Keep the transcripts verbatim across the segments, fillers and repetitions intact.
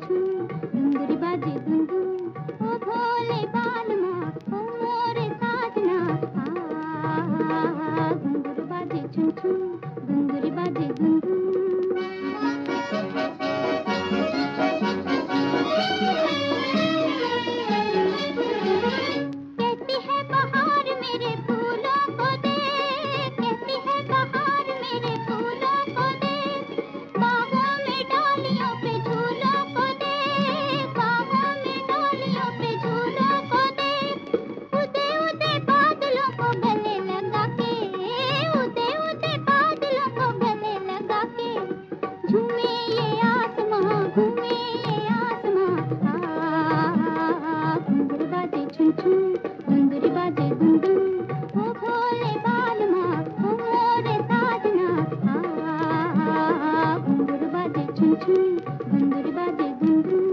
छुम घुंघरू बाजे दुम दुम, ओ भोले बालमा ओ मोरे साजना, आ घुंघरू बाजे छुम छुम घुंघरू बाजे दुम दुम। कहती है बहार मेरे फूलों को दे, कहती है बहार मेरे फूलों को दे, बाहों में डालियों पे झूलों को दे, बाहों में डालियों पे झूलों को दे, उदे उदे बादलों को गले लगा के, उदे उदे बादलों को गले लगा के, झूमे ये आसमां घूमे ये आसमां, आ घुंघरू बाजे छुम छुम घुंघरू बाजे दुम दुम, ओ भोले बालमा ओ मोरे साजना, आ घुंघरू बाजे छुम छुम घुंघरू बाजे दुम दुम।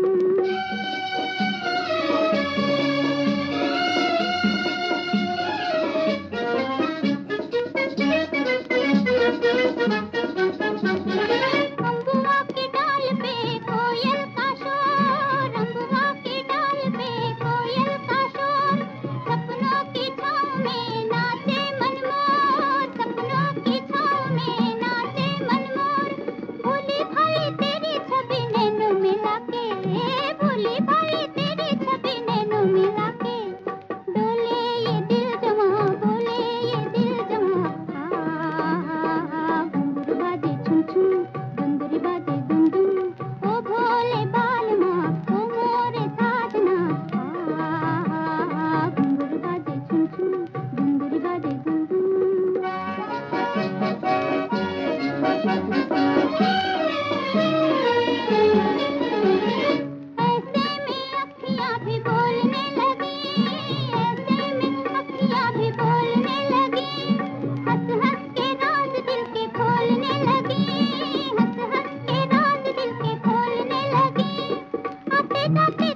अम्बुआ की डाल पे कोयल का शोर, अम्बुआ की डाल पे कोयल का शोर, सपनों की छाँव में नाचे मनमोर, सपनों की छाँव में नाचे मनमोर, भोली भाई तेरी छवि नैनों मिला के, भोली भाई तेरी छवि नैनों मिला के, डोले ये दिल जमा बोले ये दिल जमा, आ घुंघरू बाजे छुम छुम घुंघरू बाजे दुम दुम, ओ भोले बालमा ओ मोरे साजना, आ घुंघरू बाजे छुम छुम घुंघरू बाजे दुम दुम। ऐसे में अखियाँ भी बोलने लगी, ऐसे में अखियाँ भी बोलने लगी, हंस हंस के राज दिल के खोलने लगी, हंस हंस के राज दिल के खोलने लगी, आते जाते